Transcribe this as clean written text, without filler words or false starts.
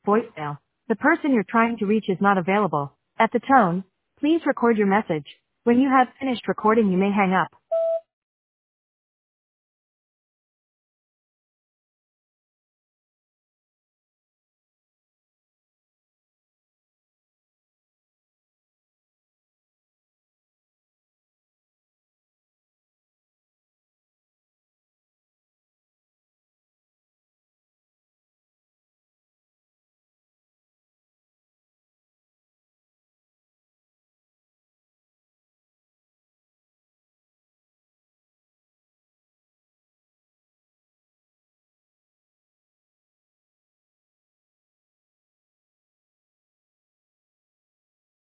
Voicemail. The person you're trying to reach is not available. At the tone, please record your message. When you have finished recording, you may hang up.